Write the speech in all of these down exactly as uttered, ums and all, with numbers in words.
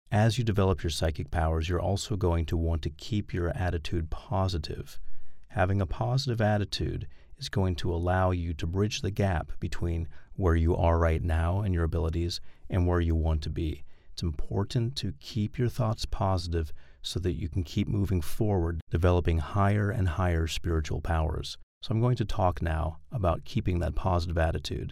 As you develop your psychic powers, you're also going to want to keep your attitude positive. Having a positive attitude is going to allow you to bridge the gap between where you are right now and your abilities and where you want to be. It's important to keep your thoughts positive so that you can keep moving forward, developing higher and higher spiritual powers. So I'm going to talk now about keeping that positive attitude.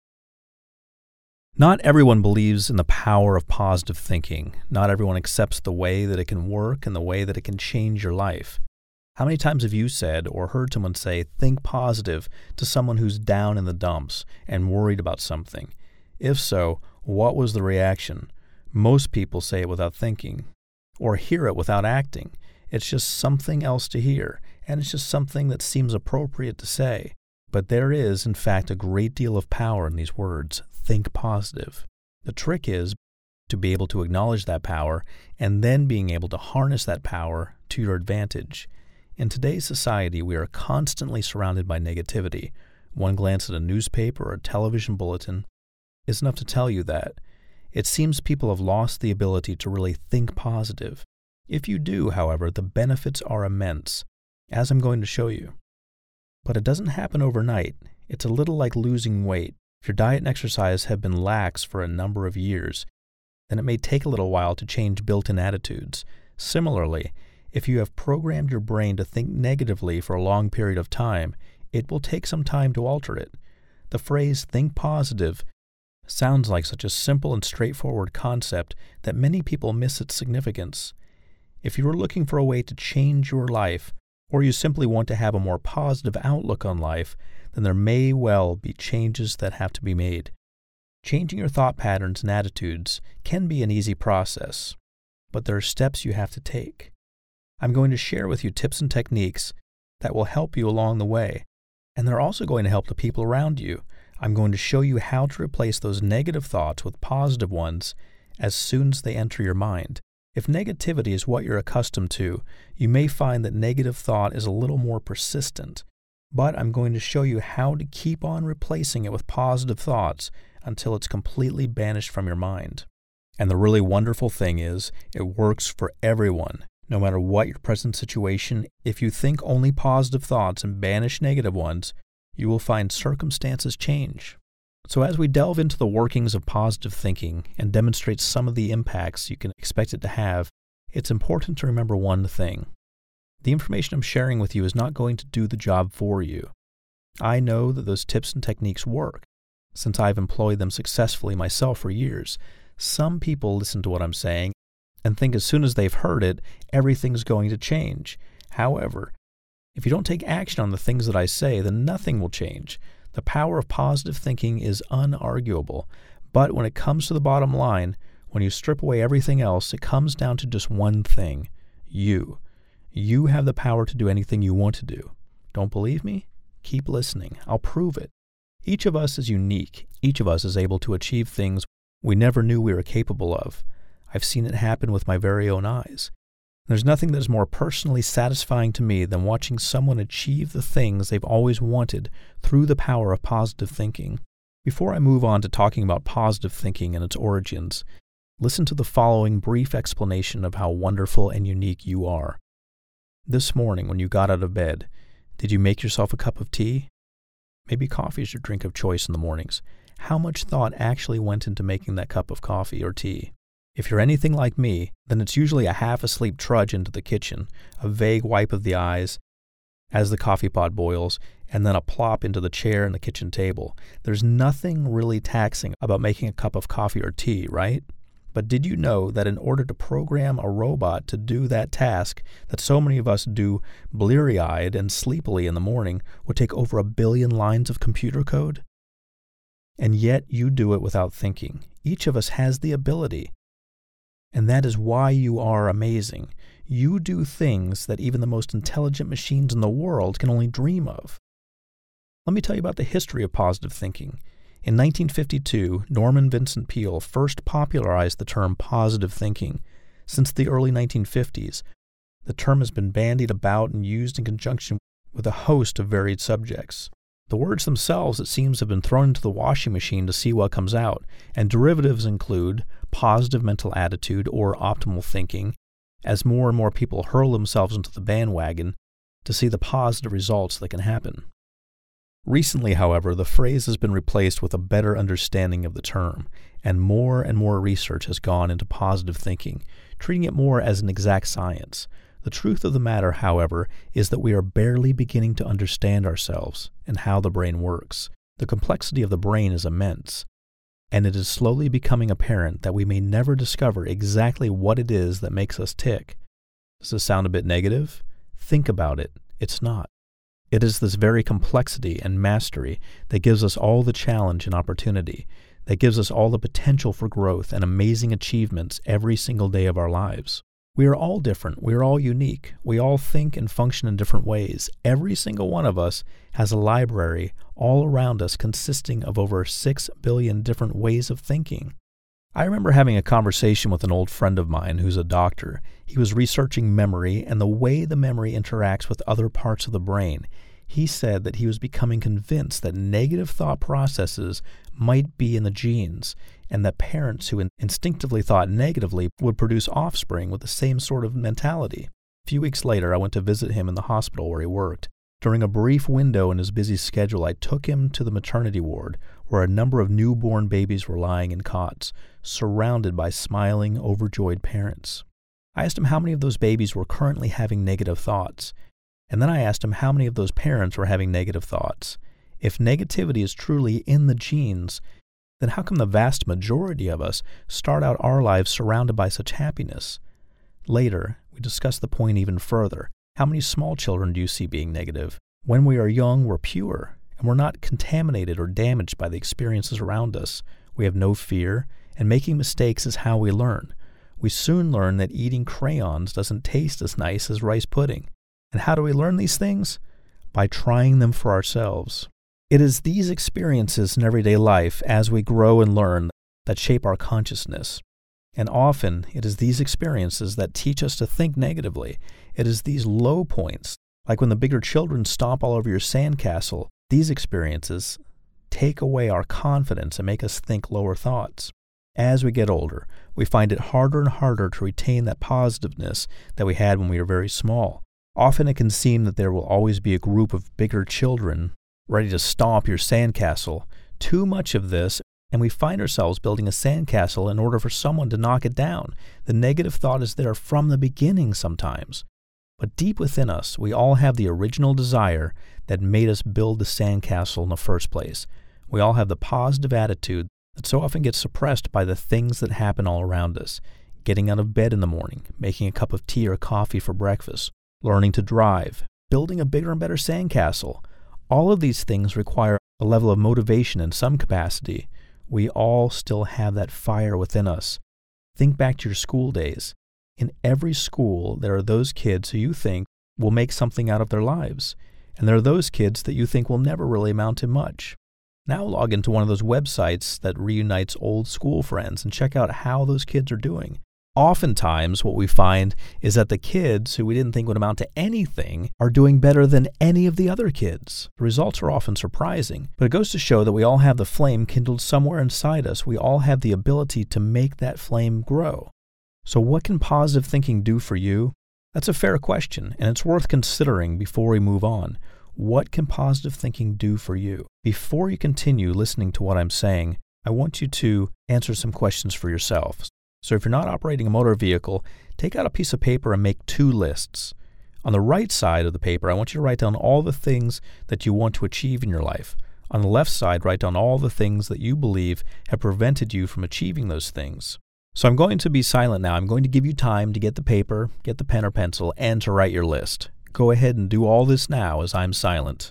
Not everyone believes in the power of positive thinking. Not everyone accepts the way that it can work and the way that it can change your life. How many times have you said or heard someone say, think positive, to someone who's down in the dumps and worried about something? If so, what was the reaction? Most people say it without thinking, or hear it without acting. It's just something else to hear, and it's just something that seems appropriate to say. But there is, in fact, a great deal of power in these words, think positive. The trick is to be able to acknowledge that power and then being able to harness that power to your advantage. In today's society, we are constantly surrounded by negativity. One glance at a newspaper or a television bulletin is enough to tell you that. It seems people have lost the ability to really think positive. If you do, however, the benefits are immense, as I'm going to show you. But it doesn't happen overnight. It's a little like losing weight. If your diet and exercise have been lax for a number of years, then it may take a little while to change built-in attitudes. Similarly, if you have programmed your brain to think negatively for a long period of time, it will take some time to alter it. The phrase think positive sounds like such a simple and straightforward concept that many people miss its significance. If you are looking for a way to change your life, or you simply want to have a more positive outlook on life, then there may well be changes that have to be made. Changing your thought patterns and attitudes can be an easy process, but there are steps you have to take. I'm going to share with you tips and techniques that will help you along the way, and they're also going to help the people around you. I'm going to show you how to replace those negative thoughts with positive ones as soon as they enter your mind. If negativity is what you're accustomed to, you may find that negative thought is a little more persistent, but I'm going to show you how to keep on replacing it with positive thoughts until it's completely banished from your mind. And the really wonderful thing is, it works for everyone. No matter what your present situation, if you think only positive thoughts and banish negative ones, you will find circumstances change. So as we delve into the workings of positive thinking and demonstrate some of the impacts you can expect it to have, it's important to remember one thing. The information I'm sharing with you is not going to do the job for you. I know that those tips and techniques work, since I've employed them successfully myself for years. Some people listen to what I'm saying and think as soon as they've heard it, everything's going to change. However, if you don't take action on the things that I say, then nothing will change. The power of positive thinking is unarguable, but when it comes to the bottom line, when you strip away everything else, it comes down to just one thing: you. You have the power to do anything you want to do. Don't believe me? Keep listening. I'll prove it. Each of us is unique. Each of us is able to achieve things we never knew we were capable of. I've seen it happen with my very own eyes. There's nothing that is more personally satisfying to me than watching someone achieve the things they've always wanted through the power of positive thinking. Before I move on to talking about positive thinking and its origins, listen to the following brief explanation of how wonderful and unique you are. This morning, when you got out of bed, did you make yourself a cup of tea? Maybe coffee is your drink of choice in the mornings. How much thought actually went into making that cup of coffee or tea? If you're anything like me, then it's usually a half-asleep trudge into the kitchen, a vague wipe of the eyes as the coffee pot boils, and then a plop into the chair and the kitchen table. There's nothing really taxing about making a cup of coffee or tea, right? But did you know that in order to program a robot to do that task that so many of us do bleary-eyed and sleepily in the morning would take over a billion lines of computer code? And yet you do it without thinking. Each of us has the ability. And that is why you are amazing. You do things that even the most intelligent machines in the world can only dream of. Let me tell you about the history of positive thinking. In nineteen fifty-two, Norman Vincent Peale first popularized the term positive thinking. Since the early nineteen fifties, the term has been bandied about and used in conjunction with a host of varied subjects. The words themselves, it seems, have been thrown into the washing machine to see what comes out, and derivatives include positive mental attitude or optimal thinking, as more and more people hurl themselves into the bandwagon to see the positive results that can happen. Recently, however, the phrase has been replaced with a better understanding of the term, and more and more research has gone into positive thinking, treating it more as an exact science. The truth of the matter, however, is that we are barely beginning to understand ourselves and how the brain works. The complexity of the brain is immense, and it is slowly becoming apparent that we may never discover exactly what it is that makes us tick. Does this sound a bit negative? Think about it. It's not. It is this very complexity and mastery that gives us all the challenge and opportunity, that gives us all the potential for growth and amazing achievements every single day of our lives. We are all different. We are all unique. We all think and function in different ways. Every single one of us has a library all around us consisting of over six billion different ways of thinking. I remember having a conversation with an old friend of mine who's a doctor. He was researching memory and the way the memory interacts with other parts of the brain. He said that he was becoming convinced that negative thought processes might be in the genes, and that parents who in- instinctively thought negatively would produce offspring with the same sort of mentality. A few weeks later, I went to visit him in the hospital where he worked. During a brief window in his busy schedule, I took him to the maternity ward, where a number of newborn babies were lying in cots, surrounded by smiling, overjoyed parents. I asked him how many of those babies were currently having negative thoughts, and then I asked him how many of those parents were having negative thoughts. If negativity is truly in the genes, then how come the vast majority of us start out our lives surrounded by such happiness? Later, we discussed the point even further. How many small children do you see being negative? When we are young, we're pure, and we're not contaminated or damaged by the experiences around us. We have no fear, and making mistakes is how we learn. We soon learn that eating crayons doesn't taste as nice as rice pudding. And how do we learn these things? By trying them for ourselves. It is these experiences in everyday life, as we grow and learn, that shape our consciousness. And often, it is these experiences that teach us to think negatively. It is these low points, like when the bigger children stomp all over your sandcastle, these experiences take away our confidence and make us think lower thoughts. As we get older, we find it harder and harder to retain that positiveness that we had when we were very small. Often it can seem that there will always be a group of bigger children ready to stomp your sandcastle. Too much of this, and we find ourselves building a sandcastle in order for someone to knock it down. The negative thought is there from the beginning sometimes. But deep within us, we all have the original desire that made us build the sandcastle in the first place. We all have the positive attitude that so often gets suppressed by the things that happen all around us. Getting out of bed in the morning, making a cup of tea or coffee for breakfast, learning to drive, building a bigger and better sandcastle. All of these things require a level of motivation in some capacity. We all still have that fire within us. Think back to your school days. In every school, there are those kids who you think will make something out of their lives, and there are those kids that you think will never really amount to much. Now log into one of those websites that reunites old school friends and check out how those kids are doing. Oftentimes, what we find is that the kids who we didn't think would amount to anything are doing better than any of the other kids. The results are often surprising, but it goes to show that we all have the flame kindled somewhere inside us. We all have the ability to make that flame grow. So what can positive thinking do for you? That's a fair question, and it's worth considering before we move on. What can positive thinking do for you? Before you continue listening to what I'm saying, I want you to answer some questions for yourself. So if you're not operating a motor vehicle, take out a piece of paper and make two lists. On the right side of the paper, I want you to write down all the things that you want to achieve in your life. On the left side, write down all the things that you believe have prevented you from achieving those things. So I'm going to be silent now. I'm going to give you time to get the paper, get the pen or pencil, and to write your list. Go ahead and do all this now as I'm silent.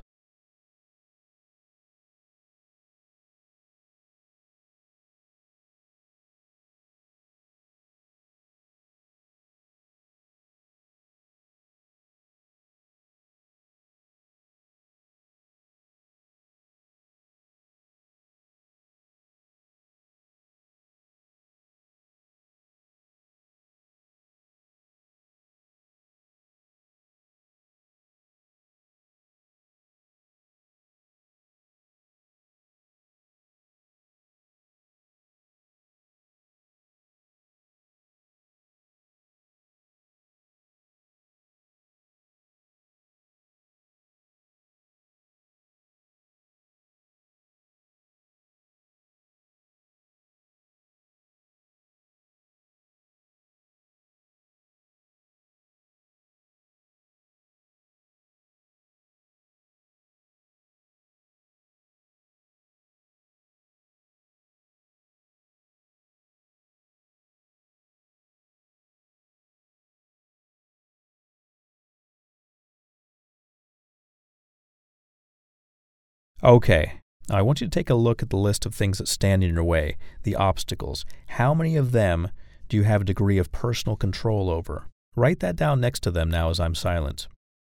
Okay, now I want you to take a look at the list of things that stand in your way, the obstacles. How many of them do you have a degree of personal control over? Write that down next to them now as I'm silent.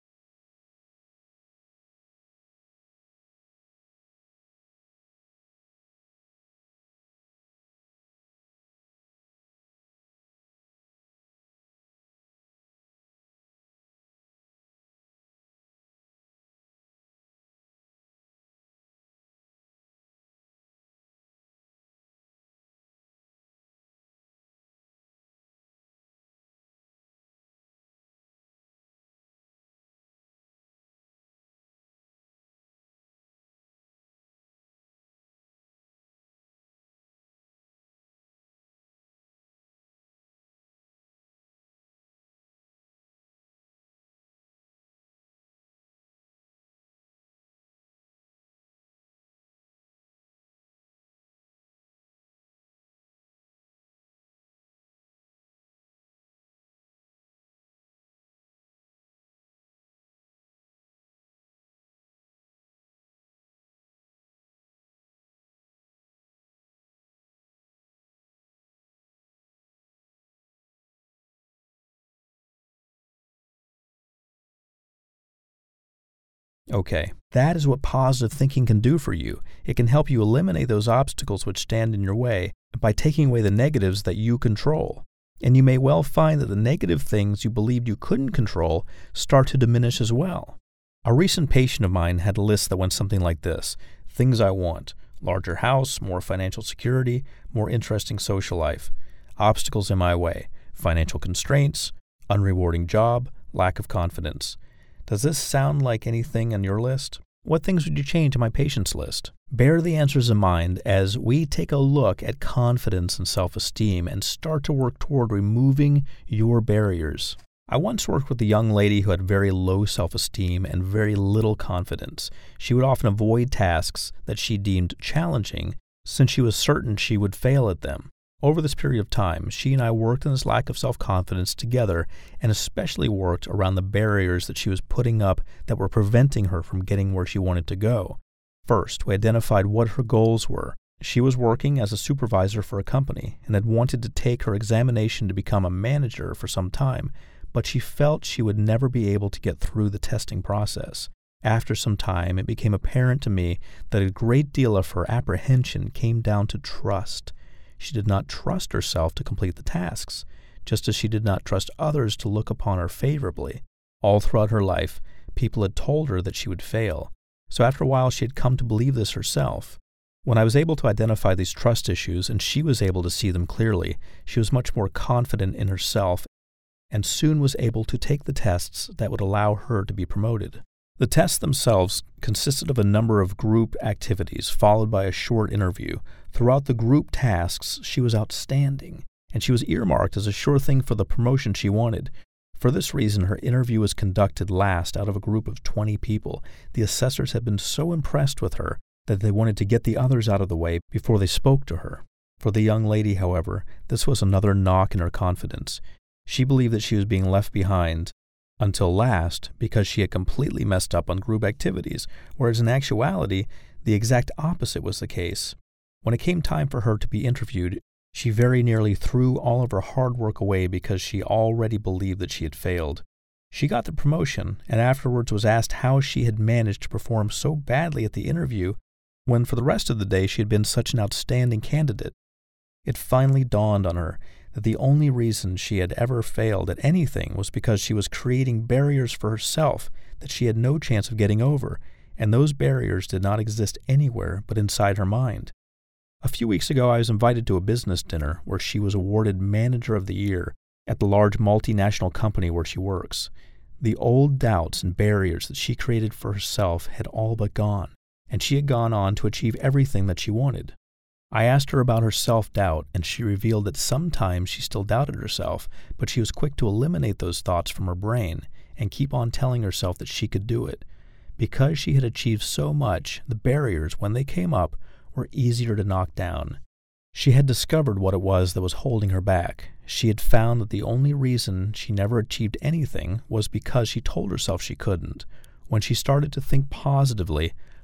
Okay, that is what positive thinking can do for you. It can help you eliminate those obstacles which stand in your way by taking away the negatives that you control. And you may well find that the negative things you believed you couldn't control start to diminish as well. A recent patient of mine had a list that went something like this: things I want, larger house, more financial security, more interesting social life; obstacles in my way, financial constraints, unrewarding job, lack of confidence. Does this sound like anything on your list? What things would you change in my patient's list? Bear the answers in mind as we take a look at confidence and self-esteem and start to work toward removing your barriers. I once worked with a young lady who had very low self-esteem and very little confidence. She would often avoid tasks that she deemed challenging since she was certain she would fail at them. Over this period of time, she and I worked on this lack of self-confidence together, and especially worked around the barriers that she was putting up that were preventing her from getting where she wanted to go. First, we identified what her goals were. She was working as a supervisor for a company and had wanted to take her examination to become a manager for some time, but she felt she would never be able to get through the testing process. After some time, it became apparent to me that a great deal of her apprehension came down to trust. She did not trust herself to complete the tasks, just as she did not trust others to look upon her favorably. All throughout her life, people had told her that she would fail. So after a while, she had come to believe this herself. When I was able to identify these trust issues and she was able to see them clearly, she was much more confident in herself and soon was able to take the tests that would allow her to be promoted. The tests themselves consisted of a number of group activities followed by a short interview. Throughout the group tasks, she was outstanding, and she was earmarked as a sure thing for the promotion she wanted. For this reason, her interview was conducted last out of a group of twenty people. The assessors had been so impressed with her that they wanted to get the others out of the way before they spoke to her. For the young lady, however, this was another knock in her confidence. She believed that she was being left behind until last because she had completely messed up on group activities, whereas in actuality, the exact opposite was the case. When it came time for her to be interviewed, she very nearly threw all of her hard work away because she already believed that she had failed. She got the promotion, and afterwards was asked how she had managed to perform so badly at the interview when for the rest of the day she had been such an outstanding candidate. It finally dawned on her that the only reason she had ever failed at anything was because she was creating barriers for herself that she had no chance of getting over, and those barriers did not exist anywhere but inside her mind. A few weeks ago, I was invited to a business dinner where she was awarded Manager of the Year at the large multinational company where she works. The old doubts and barriers that she created for herself had all but gone, and she had gone on to achieve everything that she wanted. I asked her about her self-doubt, and she revealed that sometimes she still doubted herself, but she was quick to eliminate those thoughts from her brain and keep on telling herself that she could do it. Because she had achieved so much, the barriers, when they came up, were easier to knock down. She had discovered what it was that was holding her back. She had found that the only reason she never achieved anything was because she told herself she couldn't. When she started to think positively,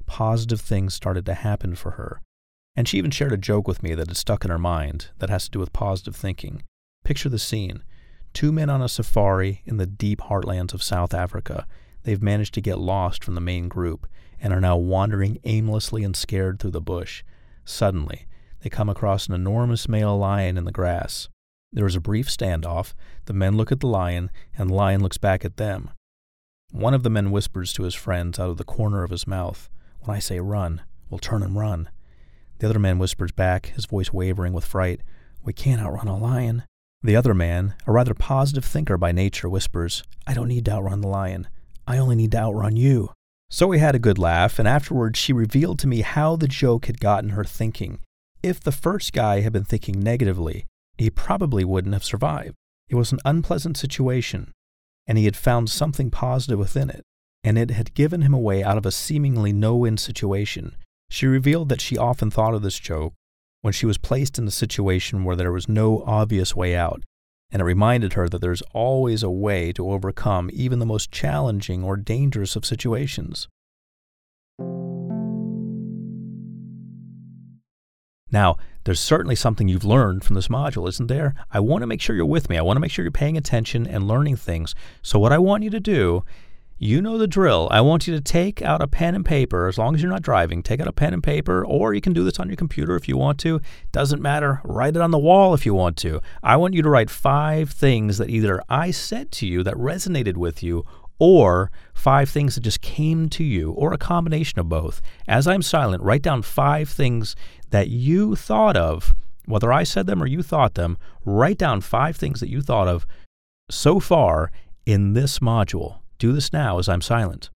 positive things started to happen for her. And she even shared a joke with me that had stuck in her mind that has to do with positive thinking. Picture the scene. Two men on a safari in the deep heartlands of South Africa. They've managed to get lost from the main group and are now wandering aimlessly and scared through the bush. Suddenly, they come across an enormous male lion in the grass. There is a brief standoff. The men look at the lion, and the lion looks back at them. One of the men whispers to his friends out of the corner of his mouth, "When I say run, we'll turn and run." The other man whispers back, his voice wavering with fright, "We can't outrun a lion." The other man, a rather positive thinker by nature, whispers, "I don't need to outrun the lion. I only need to outrun you." So we had a good laugh, and afterwards she revealed to me how the joke had gotten her thinking. If the first guy had been thinking negatively, he probably wouldn't have survived. It was an unpleasant situation, and he had found something positive within it, and it had given him a way out of a seemingly no-win situation. She revealed that she often thought of this joke when she was placed in a situation where there was no obvious way out, and it reminded her that there's always a way to overcome even the most challenging or dangerous of situations. Now, there's certainly something you've learned from this module, isn't there? I want to make sure you're with me. I want to make sure you're paying attention and learning things. So what I want you to do, you know the drill. I want you to take out a pen and paper, as long as you're not driving. Take out a pen and paper, or you can do this on your computer if you want to. Doesn't matter. Write it on the wall if you want to. I want you to write five things that either I said to you that resonated with you, or five things that just came to you, or a combination of both. As I'm silent, write down five things that you thought of, whether I said them or you thought them. Write down five things that you thought of so far in this module. Do this now as I'm silent.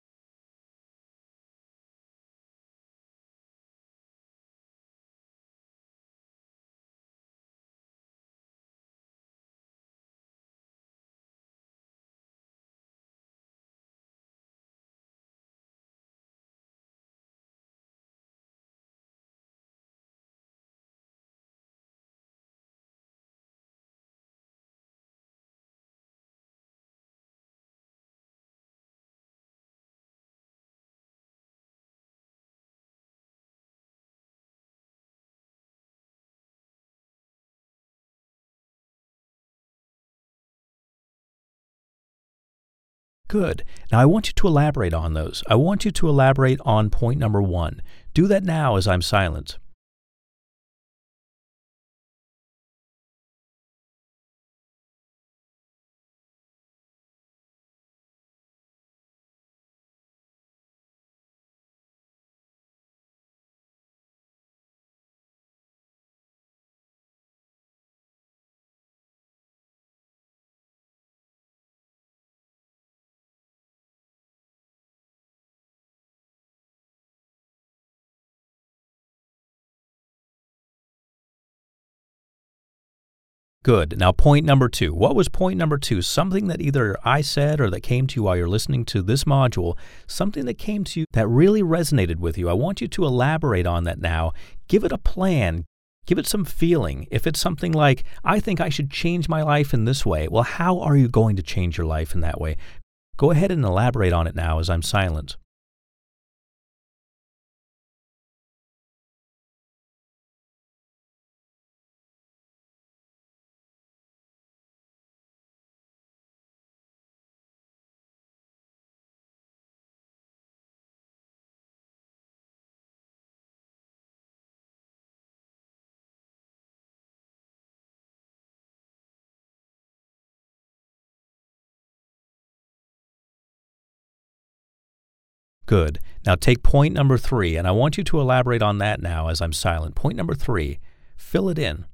Good. Now I want you to elaborate on those. I want you to elaborate on point number one. Do that now as I'm silent. Good. Now, point number two. What was point number two? Something that either I said or that came to you while you're listening to this module, something that came to you that really resonated with you. I want you to elaborate on that now. Give it a plan. Give it some feeling. If it's something like, I think I should change my life in this way, well, how are you going to change your life in that way? Go ahead and elaborate on it now as I'm silent. Good. Now take point number three, and I want you to elaborate on that now as I'm silent. Point number three, fill it in.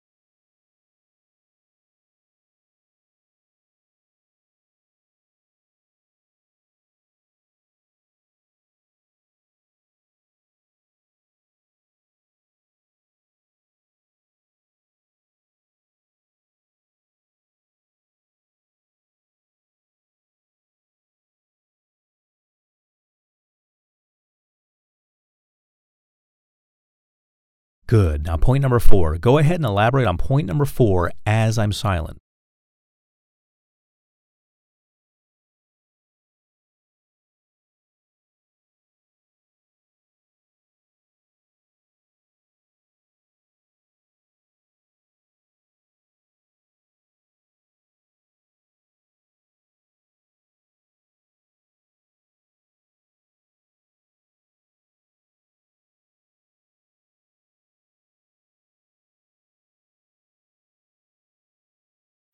Good. Now point number four. Go ahead and elaborate on point number four as I'm silent.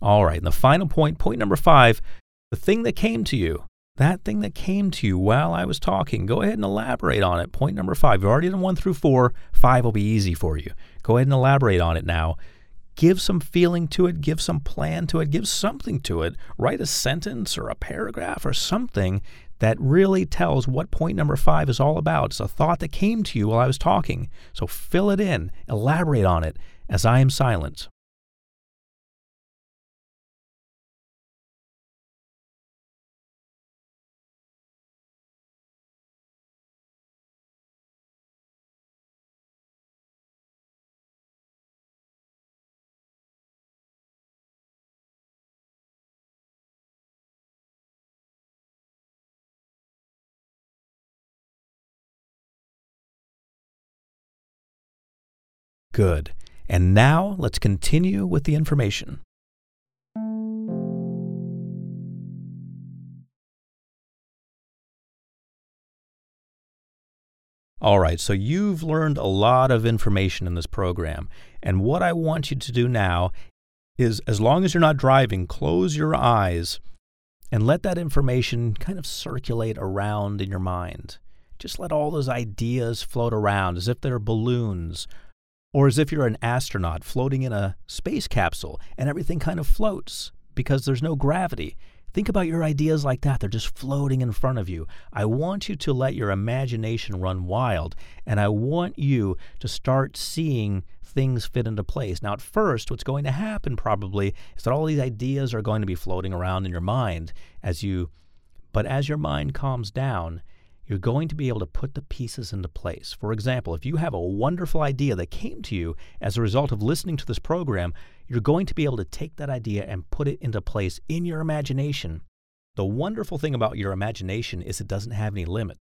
All right, and the final point, point number five, the thing that came to you, that thing that came to you while I was talking, go ahead and elaborate on it. Point number five, you've already done one through four. Five will be easy for you. Go ahead and elaborate on it now. Give some feeling to it. Give some plan to it. Give something to it. Write a sentence or a paragraph or something that really tells what point number five is all about. It's a thought that came to you while I was talking. So fill it in. Elaborate on it as I am silent. Good. And now let's continue with the information. All right, so you've learned a lot of information in this program. And what I want you to do now is, as long as you're not driving, close your eyes and let that information kind of circulate around in your mind. Just let all those ideas float around as if they're balloons, or as if you're an astronaut floating in a space capsule and everything kind of floats because there's no gravity. Think about your ideas like that. They're just floating in front of you. I want you to let your imagination run wild, and I want you to start seeing things fit into place. Now, at first, what's going to happen probably is that all these ideas are going to be floating around in your mind as you, but as your mind calms down, you're going to be able to put the pieces into place. For example, if you have a wonderful idea that came to you as a result of listening to this program, you're going to be able to take that idea and put it into place in your imagination. The wonderful thing about your imagination is it doesn't have any limit.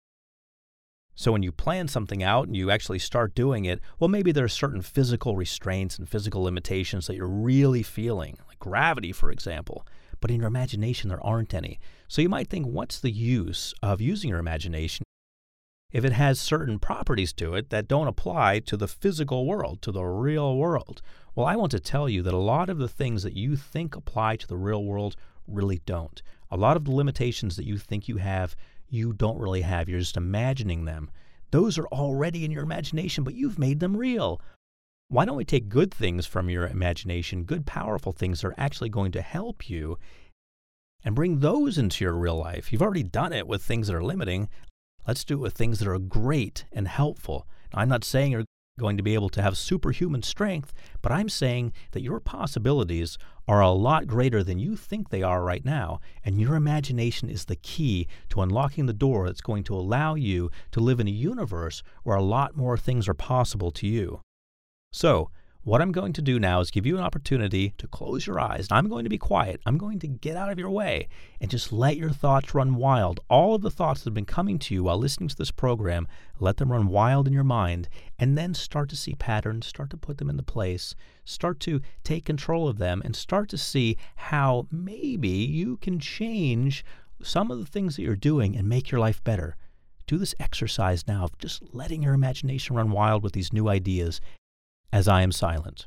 So when you plan something out and you actually start doing it, well, maybe there are certain physical restraints and physical limitations that you're really feeling, like gravity, for example. But in your imagination, there aren't any. So you might think, what's the use of using your imagination if it has certain properties to it that don't apply to the physical world, to the real world? Well, I want to tell you that a lot of the things that you think apply to the real world really don't. A lot of the limitations that you think you have, you don't really have. You're just imagining them. Those are already in your imagination, but you've made them real. Why don't we take good things from your imagination, good, powerful things that are actually going to help you, and bring those into your real life? You've already done it with things that are limiting. Let's do it with things that are great and helpful. Now, I'm not saying you're going to be able to have superhuman strength, but I'm saying that your possibilities are a lot greater than you think they are right now, and your imagination is the key to unlocking the door that's going to allow you to live in a universe where a lot more things are possible to you. So, what I'm going to do now is give you an opportunity to close your eyes. And I'm going to be quiet. I'm going to get out of your way and just let your thoughts run wild. All of the thoughts that have been coming to you while listening to this program, let them run wild in your mind, and then start to see patterns, start to put them into place, start to take control of them, and start to see how maybe you can change some of the things that you're doing and make your life better. Do this exercise now of just letting your imagination run wild with these new ideas as I am silent.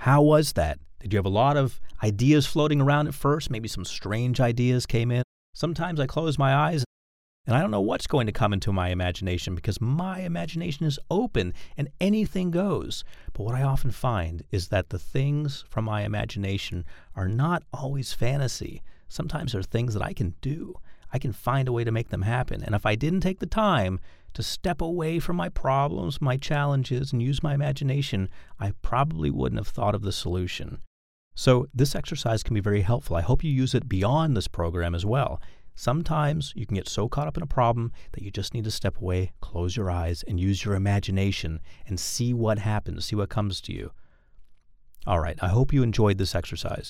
How was that? Did you have a lot of ideas floating around at first? Maybe some strange ideas came in. Sometimes I close my eyes and I don't know what's going to come into my imagination because my imagination is open and anything goes. But what I often find is that the things from my imagination are not always fantasy. Sometimes they're things that I can do. I can find a way to make them happen. And if I didn't take the time to step away from my problems, my challenges, and use my imagination, I probably wouldn't have thought of the solution. So this exercise can be very helpful. I hope you use it beyond this program as well. Sometimes you can get so caught up in a problem that you just need to step away, close your eyes, and use your imagination and see what happens, see what comes to you. All right, I hope you enjoyed this exercise.